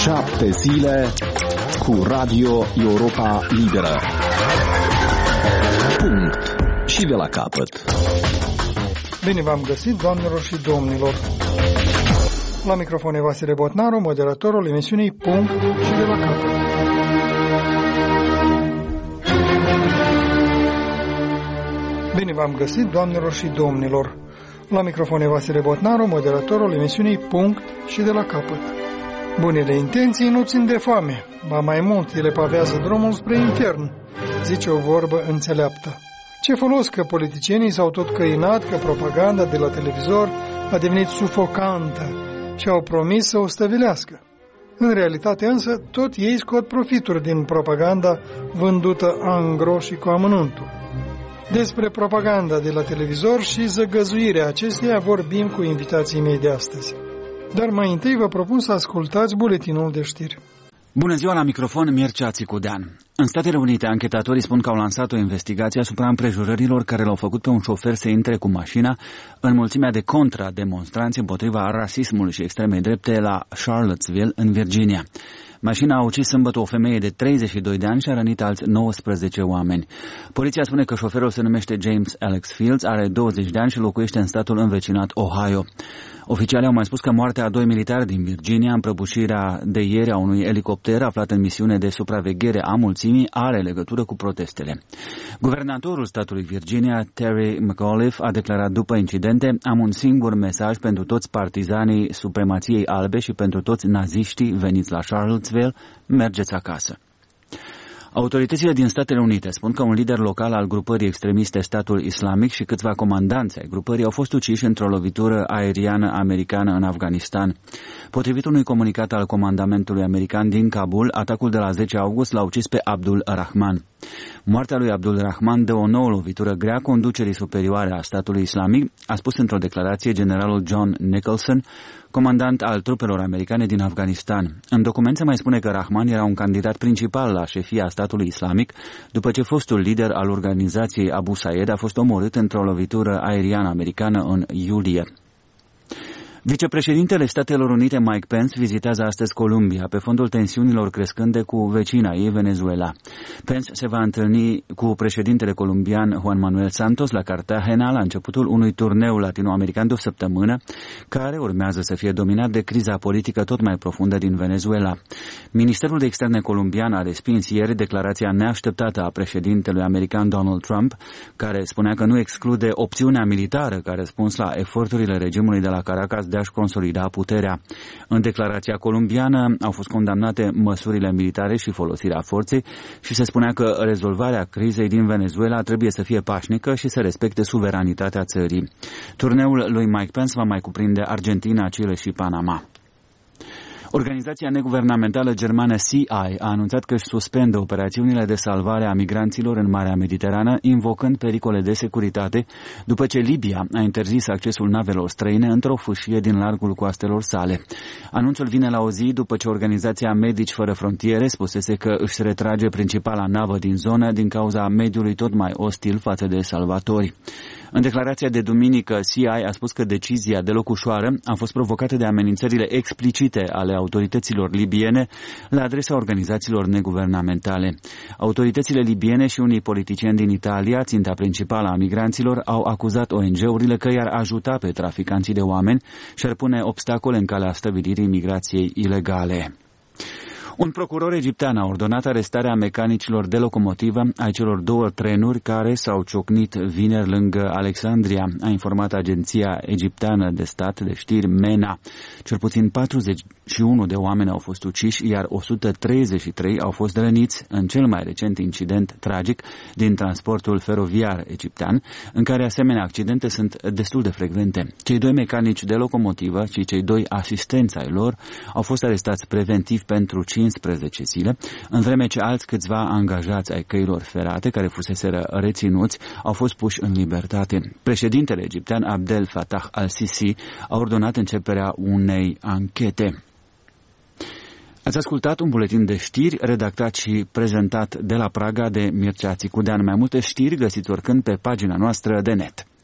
7 zile cu Radio Europa Liberă. Punct. Și de la capăt. Bine v-am găsit, doamnelor și domnilor. La microfon e Vasile Botnaru, moderatorul emisiunii Punct și de la capăt. Bine v-am găsit, doamnelor și domnilor. La microfon e Vasile Botnaru, moderatorul emisiunii Punct și de la capăt. Bunele intenții nu țin de foame, ba mai mult, ele pavează drumul spre infern, zice o vorbă înțeleaptă. Ce folos că politicienii s-au tot căinat că propaganda de la televizor a devenit sufocantă și au promis să o stăvilească. În realitate însă, tot ei scot profituri din propaganda vândută angro și cu amănuntul. Despre propaganda de la televizor și zăgăzuirea acesteia vorbim cu invitații mei de astăzi. Dar mai întâi vă propun să ascultați buletinul de știri. Bună ziua, la microfon Mircea Țicudean. În Statele Unite, anchetatorii spun că au lansat o investigație asupra împrejurărilor care l-au făcut pe un șofer să intre cu mașina în mulțimea de contrademonstranți împotriva rasismului și extremei drepte la Charlottesville, în Virginia. Mașina a ucis sâmbătă o femeie de 32 de ani și a rănit alți 19 oameni. Poliția spune că șoferul se numește James Alex Fields, are 20 de ani și locuiește în statul învecinat Ohio. Oficialii au mai spus că moartea a 2 militari din Virginia în prăbușirea de ieri a unui elicopter aflat în misiune de supraveghere a mulțimii are legătură cu protestele. Guvernatorul statului Virginia, Terry McAuliffe, a declarat după incidente: am un singur mesaj pentru toți partizanii supremației albe și pentru toți naziștii veniți la Charlottesville, mergeți acasă. Autoritățile din Statele Unite spun că un lider local al grupării extremiste Statul Islamic și câțiva comandanți ai grupării au fost uciși într-o lovitură aeriană americană în Afganistan. Potrivit unui comunicat al comandamentului american din Kabul, atacul de la 10 august l-a ucis pe Abdul Rahman. Moartea lui Abdul Rahman dă o nouă lovitură grea conducerii superioare a statului islamic, a spus într-o declarație generalul John Nicholson, comandant al trupelor americane din Afganistan. În document se mai spune că Rahman era un candidat principal la șefia statului islamic, după ce fostul lider al organizației Abu Sayyed a fost omorât într-o lovitură aeriană americană în iulie. Vicepreședintele Statelor Unite Mike Pence vizitează astăzi Columbia pe fondul tensiunilor crescânde cu vecina ei, Venezuela. Pence se va întâlni cu președintele colombian Juan Manuel Santos la Cartagena la începutul unui turneu latinoamerican de o săptămână, care urmează să fie dominat de criza politică tot mai profundă din Venezuela. Ministerul de Externe colombian a respins ieri declarația neașteptată a președintelui american Donald Trump, care spunea că nu exclude opțiunea militară ca răspuns la eforturile regimului de la Caracas de a-și consolida puterea. În declarația colombiană au fost condamnate măsurile militare și folosirea forței și se spunea că rezolvarea crizei din Venezuela trebuie să fie pașnică și să respecte suveranitatea țării. Turneul lui Mike Pence va mai cuprinde Argentina, Chile și Panama. Organizația neguvernamentală germană CI a anunțat că își suspendă operațiunile de salvare a migranților în Marea Mediterană, invocând pericole de securitate, după ce Libia a interzis accesul navelor străine într-o fâșie din largul coastelor sale. Anunțul vine la o zi după ce organizația Medici Fără Frontiere spusese că își retrage principala navă din zonă din cauza mediului tot mai ostil față de salvatori. În declarația de duminică, CI a spus că decizia deloc ușoară a fost provocată de amenințările explicite ale autorităților libiene la adresa organizațiilor neguvernamentale. Autoritățile libiene și unii politicieni din Italia, ținta principală a migranților, au acuzat ONG-urile că i-ar ajuta pe traficanții de oameni și ar pune obstacole în calea stabilirii migrației ilegale. Un procuror egiptean a ordonat arestarea mecanicilor de locomotivă ai celor 2 trenuri care s-au ciocnit vineri lângă Alexandria, a informat agenția egipteană de stat de știri MENA. Cel puțin 41 de oameni au fost uciși, iar 133 au fost răniți în cel mai recent incident tragic din transportul feroviar egiptean, în care asemenea accidente sunt destul de frecvente. Cei 2 mecanici de locomotivă și cei 2 asistenți ai lor au fost arestați preventiv pentru 15 zile, în vreme ce alți câțiva angajați ai căilor ferate care fuseseră reținuți au fost puși în libertate. Președintele egiptean Abdel Fattah al-Sisi a ordonat începerea unei anchete. Ați ascultat un buletin de știri redactat și prezentat de la Praga de Mircea Țicudean. Mai multe știri găsiți oricând pe pagina noastră de net.